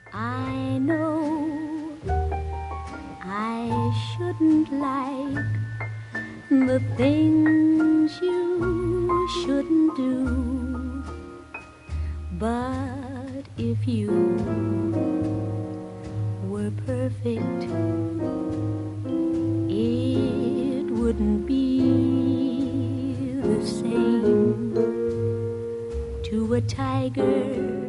I know I shouldn't like the things you shouldn't do, but if you were perfect, it wouldn't be the same to a tiger.